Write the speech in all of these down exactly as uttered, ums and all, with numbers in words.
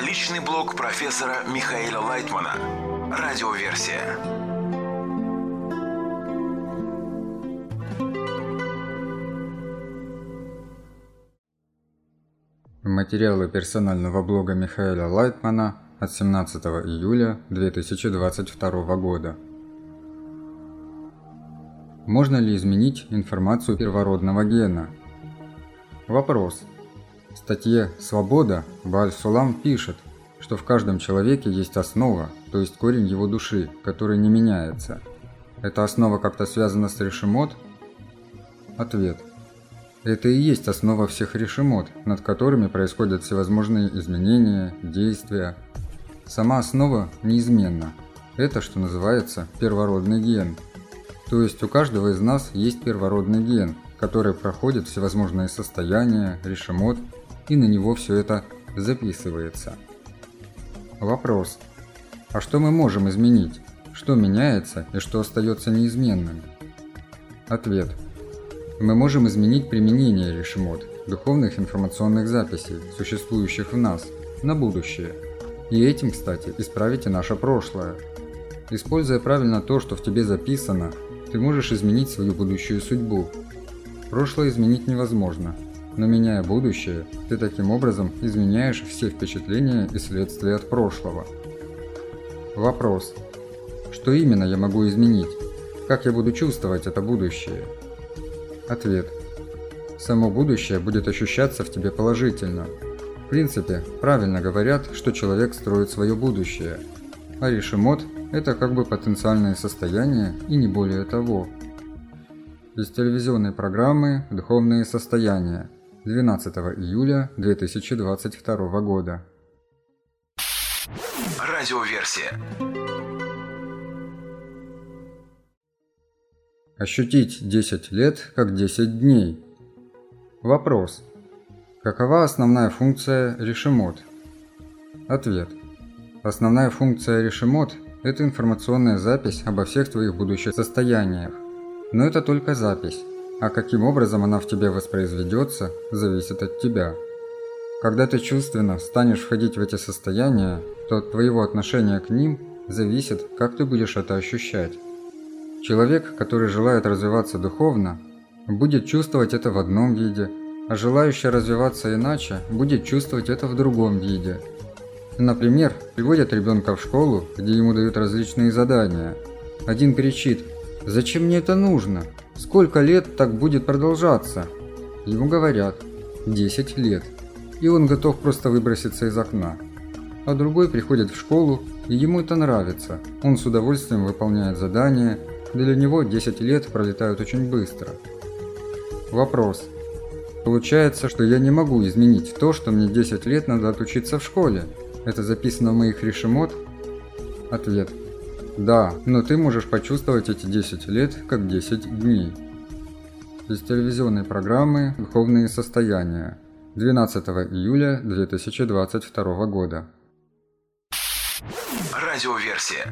Личный блог профессора Михаила Лайтмана. Радиоверсия. Материалы персонального блога Михаила Лайтмана от семнадцатого июля две тысячи двадцать второго года. Можно ли изменить информацию первородного гена? Вопрос. В статье «Свобода» Бааль-Сулам пишет, что в каждом человеке есть основа, то есть корень его души, который не меняется. Эта основа как-то связана с решемот? Ответ. Это и есть основа всех решемот, над которыми происходят всевозможные изменения, действия. Сама основа неизменна. Это, что называется, первородный ген. То есть у каждого из нас есть первородный ген, который проходит всевозможные состояния, решемот, и на него все это записывается. Вопрос. А что мы можем изменить? Что меняется и что остается неизменным? Ответ. Мы можем изменить применение решемот, духовных информационных записей, существующих в нас, на будущее. И этим, кстати, исправить и наше прошлое. Используя правильно то, что в тебе записано, ты можешь изменить свою будущую судьбу. Прошлое изменить невозможно, но меняя будущее, ты таким образом изменяешь все впечатления и следствия от прошлого. Вопрос. Что именно я могу изменить? Как я буду чувствовать это будущее? Ответ. Само будущее будет ощущаться в тебе положительно. В принципе, правильно говорят, что человек строит свое будущее, а решемот – это как бы потенциальное состояние и не более того. Из телевизионной программы «Духовные состояния» двенадцатого июля две тысячи двадцать второго года. Радиоверсия. Ощутить десять лет как десять дней. Вопрос. Какова основная функция решемот? Ответ. Основная функция решемот – это информационная запись обо всех твоих будущих состояниях. Но это только запись, а каким образом она в тебе воспроизведется, зависит от тебя. Когда ты чувственно станешь входить в эти состояния, то от твоего отношения к ним зависит, как ты будешь это ощущать. Человек, который желает развиваться духовно, будет чувствовать это в одном виде, а желающий развиваться иначе будет чувствовать это в другом виде. Например, приводят ребенка в школу, где ему дают различные задания. Один кричит: «Зачем мне это нужно? Сколько лет так будет продолжаться?» Ему говорят: «десять лет», и он готов просто выброситься из окна. А другой приходит в школу, и ему это нравится, он с удовольствием выполняет задания. Для него десять лет пролетают очень быстро. Вопрос. Получается, что я не могу изменить то, что мне десять лет надо отучиться в школе. Это записано в моих решемот? Ответ. Да, но ты можешь почувствовать эти десять лет как десять дней. Из телевизионной программы «Духовные состояния» двенадцатого июля две тысячи двадцать второго года. Радиоверсия.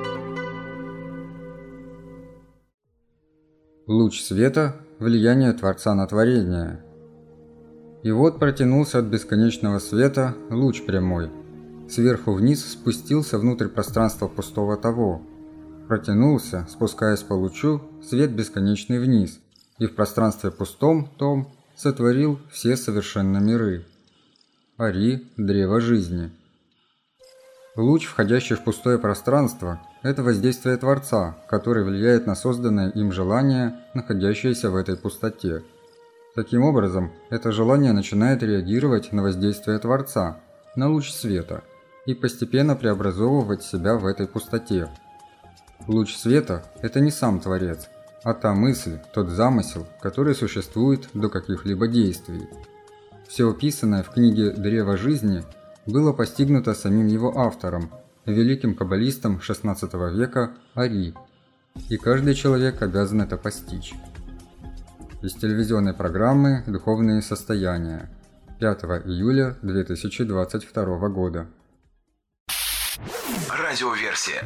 Луч света – влияние Творца на творение. И вот протянулся от бесконечного света луч прямой. Сверху вниз спустился внутрь пространства пустого того. Протянулся, спускаясь по лучу, свет бесконечный вниз, и в пространстве пустом том сотворил все совершенно миры. Ари – древо жизни. Луч, входящий в пустое пространство, это воздействие Творца, который влияет на созданное им желание, находящееся в этой пустоте. Таким образом, это желание начинает реагировать на воздействие Творца, на луч света, и постепенно преобразовывать себя в этой пустоте. Луч света – это не сам Творец, а та мысль, тот замысел, который существует до каких-либо действий. Все описанное в книге «Древо жизни» было постигнуто самим его автором, великим каббалистом шестнадцатого века Ари, и каждый человек обязан это постичь. Из телевизионной программы «Духовные состояния» пятого июля две тысячи двадцать второго года. Радиоверсия.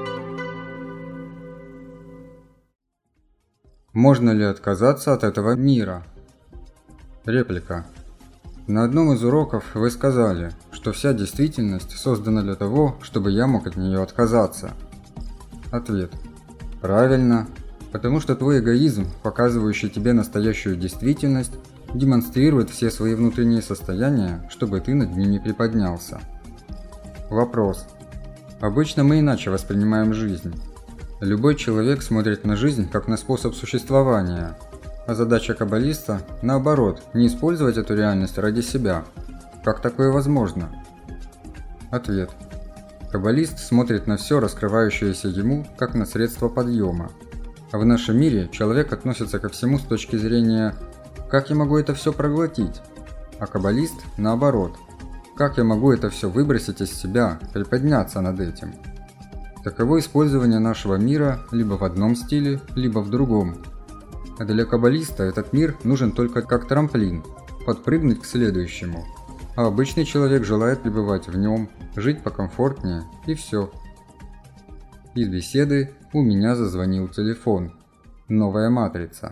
Можно ли отказаться от этого мира? Реплика. На одном из уроков вы сказали, что вся действительность создана для того, чтобы я мог от нее отказаться? Ответ. Правильно, потому что твой эгоизм, показывающий тебе настоящую действительность, демонстрирует все свои внутренние состояния, чтобы ты над ними приподнялся. Вопрос. Обычно мы иначе воспринимаем жизнь. Любой человек смотрит на жизнь как на способ существования, а задача каббалиста, наоборот, не использовать эту реальность ради себя. Как такое возможно? Ответ. Каббалист смотрит на все, раскрывающееся ему, как на средство подъема. А в нашем мире человек относится ко всему с точки зрения «как я могу это все проглотить?», а каббалист наоборот «как я могу это все выбросить из себя, приподняться над этим?». Таково использование нашего мира либо в одном стиле, либо в другом. А для каббалиста этот мир нужен только как трамплин, подпрыгнуть к следующему. А обычный человек желает пребывать в нем, жить покомфортнее и все. Из беседы у меня зазвонил телефон. Новая матрица.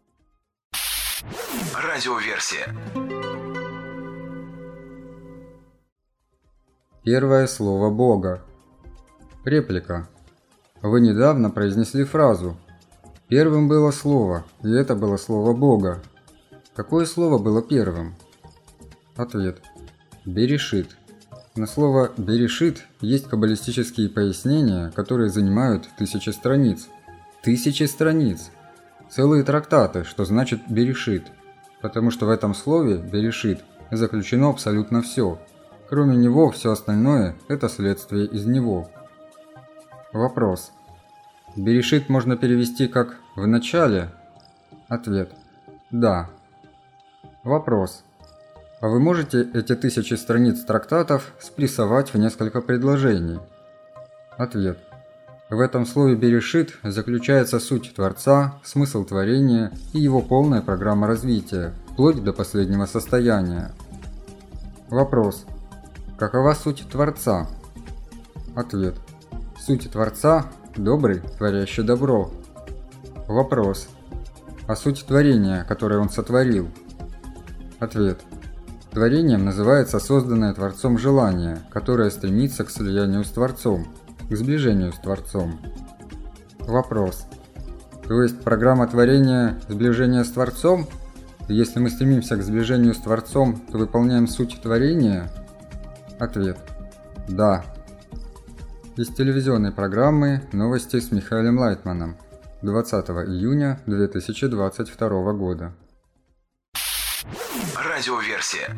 Радиоверсия. Первое слово Бога. Реплика. Вы недавно произнесли фразу «Первым было слово, и это было слово Бога». Какое слово было первым? Ответ. Берешит. На слово «берешит» есть каббалистические пояснения, которые занимают тысячи страниц. Тысячи страниц! Целые трактаты, что значит «берешит». Потому что в этом слове «берешит» заключено абсолютно все. Кроме него, все остальное – это следствие из него. Вопрос. Берешит можно перевести как «в начале»? Ответ. Да. Вопрос. А вы можете эти тысячи страниц трактатов спрессовать в несколько предложений? Ответ. В этом слове «берешит» заключается суть Творца, смысл творения и его полная программа развития, вплоть до последнего состояния. Вопрос. Какова суть Творца? Ответ. Суть Творца – добрый, творящий добро. Вопрос. А суть творения, которое он сотворил? Ответ. Творением называется созданное Творцом желание, которое стремится к слиянию с Творцом, к сближению с Творцом. Вопрос. То есть программа творения – сближение с Творцом? И если мы стремимся к сближению с Творцом, то выполняем суть творения? Ответ. Да. Из телевизионной программы «Новости с Михаилом Лайтманом» двадцатого июня две тысячи двадцать второго года. Радиоверсия.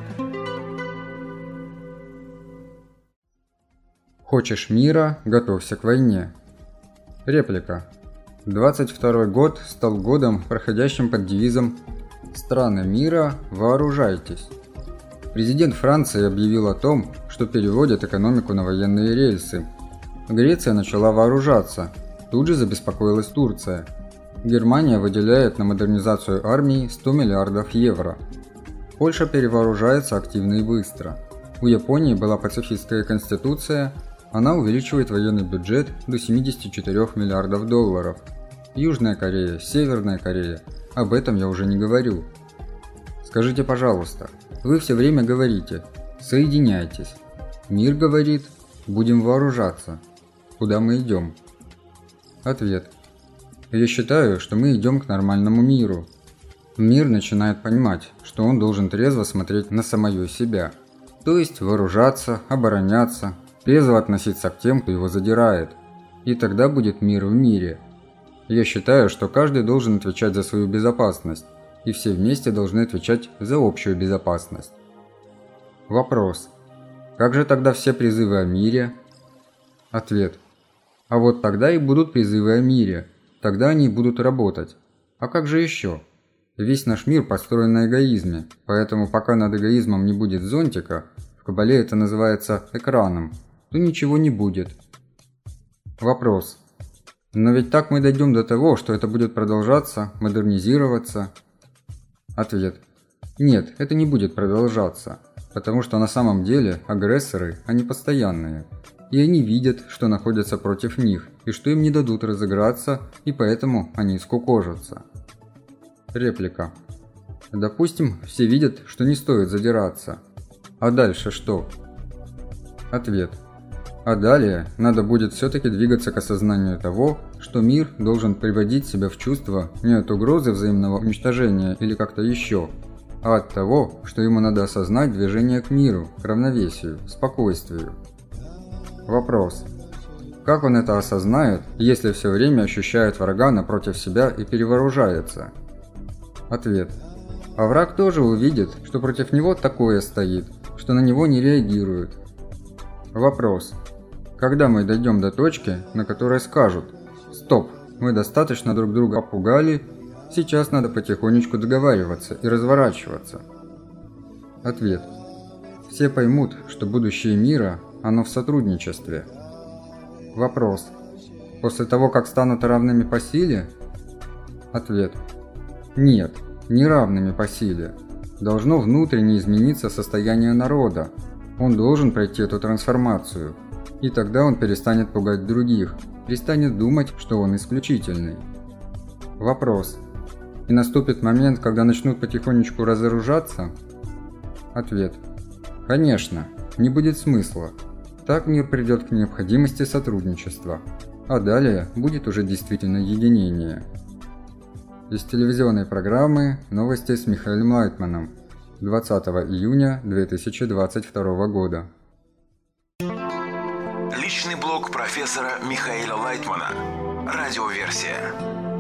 Хочешь мира – готовься к войне. Реплика. двадцать второй год стал годом, проходящим под девизом «Страны мира, вооружайтесь». Президент Франции объявил о том, что переводит экономику на военные рельсы. Греция начала вооружаться, тут же забеспокоилась Турция. Германия выделяет на модернизацию армии сто миллиардов евро. Польша перевооружается активно и быстро. У Японии была пацифистская конституция, она увеличивает военный бюджет до семидесяти четырёх миллиардов долларов. Южная Корея, Северная Корея, об этом я уже не говорю. Скажите, пожалуйста, вы все время говорите «соединяйтесь». Мир говорит «будем вооружаться». Куда мы идем? Ответ. Я считаю, что мы идем к нормальному миру. Мир начинает понимать, что он должен трезво смотреть на самое себя. То есть вооружаться, обороняться, трезво относиться к тем, кто его задирает. И тогда будет мир в мире. Я считаю, что каждый должен отвечать за свою безопасность, и все вместе должны отвечать за общую безопасность. Вопрос. Как же тогда все призывы о мире? Ответ. А вот тогда и будут призывы о мире, тогда они будут работать. А как же еще? Весь наш мир построен на эгоизме, поэтому пока над эгоизмом не будет зонтика, в Каббале это называется экраном, то ничего не будет. Вопрос. Но ведь так мы дойдем до того, что это будет продолжаться, модернизироваться. Ответ. Нет, это не будет продолжаться, потому что на самом деле агрессоры, они постоянные. И они видят, что находятся против них, и что им не дадут разыграться, и поэтому они скукожатся. Реплика. Допустим, все видят, что не стоит задираться. А дальше что? Ответ. А далее надо будет все-таки двигаться к осознанию того, что мир должен приводить себя в чувство не от угрозы взаимного уничтожения или как-то еще, а от того, что ему надо осознать движение к миру, к равновесию, спокойствию. Вопрос. Как он это осознает, если все время ощущает врага напротив себя и перевооружается? Ответ. А враг тоже увидит, что против него такое стоит, что на него не реагирует. Вопрос. Когда мы дойдем до точки, на которой скажут: «Стоп, мы достаточно друг друга опугали, сейчас надо потихонечку договариваться и разворачиваться»? Ответ. Все поймут, что будущее мира, оно в сотрудничестве. Вопрос. После того, как станут равными по силе? Ответ. Нет, не равными по силе. Должно внутренне измениться состояние народа. Он должен пройти эту трансформацию. И тогда он перестанет пугать других, перестанет думать, что он исключительный. Вопрос. И наступит момент, когда начнут потихонечку разоружаться? Ответ. Конечно, не будет смысла. Так мир придет к необходимости сотрудничества, а далее будет уже действительно единение. Из телевизионной программы «Новости с Михаилом Лайтманом» двадцатого июня две тысячи двадцать второго года. Личный блог профессора Михаила Лайтмана. Радиоверсия.